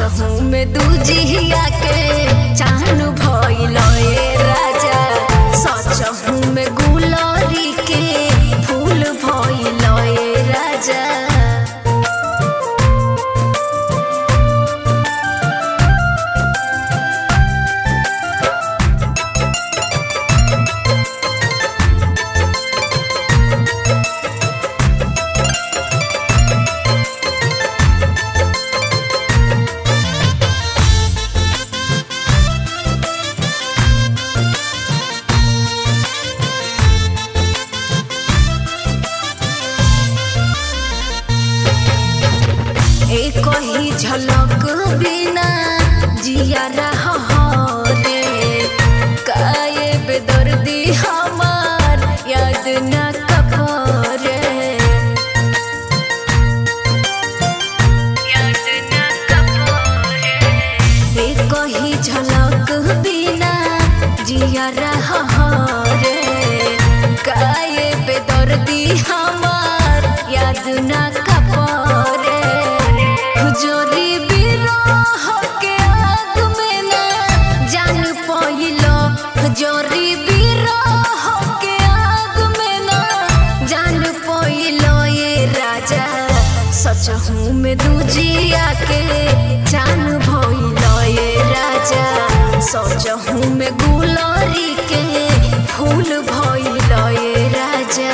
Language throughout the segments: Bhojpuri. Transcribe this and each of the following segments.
सचहू में दूजिया के चाहन भइल ए राजा सचहू में गुलरी के फूल भइल ए राजा। एक ही झलक बिना जिया रे काये बेदर्दी हमार याद न कपरे एक ही झलक बिना जिया रे काये बेदर्दी हमार याद न कपरे जोरी बिरह के आग में ना जान पइलो जोरी बिरह के आग में ना जान पइलो ये राजा सचहू में दूजिया के जान भइलो ये राजा सचहू में गुलरी के फूल भइलो ये राजा।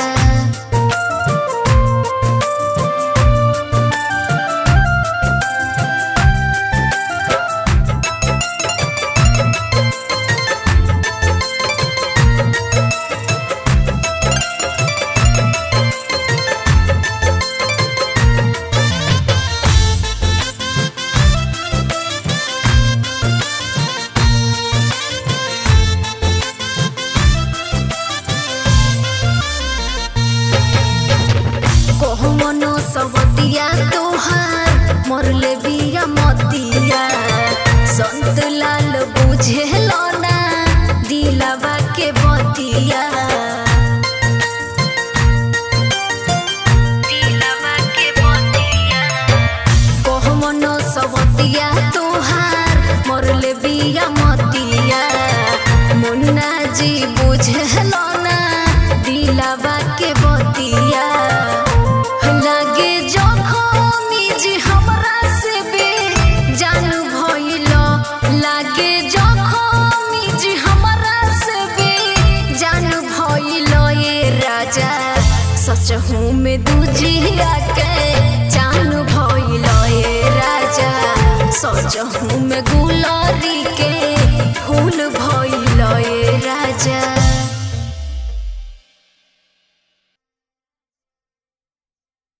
मनो सवतिया तोहार मरले बिया मतिया संत लाल बुझेलो ना दिलवा के बतिया कोह मनो सवतिया तोहार मरले बिया मतिया मुन्ना जी बुझेलो ना दिलवा के बतिया लागे जखमी जी हमरा से भी जान भइलो लागे जखमी जी हमरा से भी जान भइलो ये राजा सचहू में दूजिया के जान भइलो ये राजा सचहू